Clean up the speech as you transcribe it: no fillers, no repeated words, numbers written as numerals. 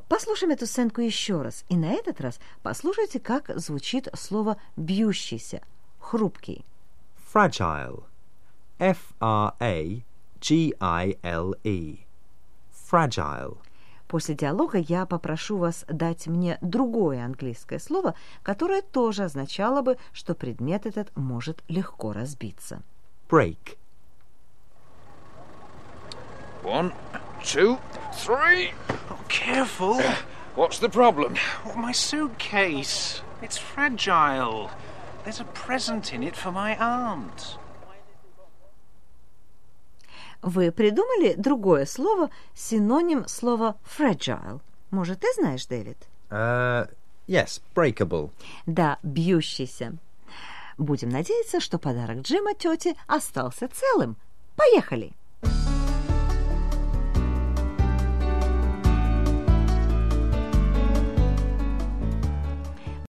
Послушаем эту сценку еще раз. И на этот раз послушайте, как звучит слово «бьющийся», «хрупкий». Fragile. F-R-A-G-I-L-E. Fragile. После диалога я попрошу вас дать мне другое английское слово, которое тоже означало бы, что предмет этот может легко разбиться. Break. 1, 2, 3. Oh, careful. What's the problem? Oh, my suitcase. It's fragile. There's a present in it for my aunt. Вы придумали другое слово, синоним слова fragile? Может, ты знаешь, Дэвид? Yes, breakable. Да, бьющийся. Будем надеяться, что подарок Джима тете остался целым. Поехали!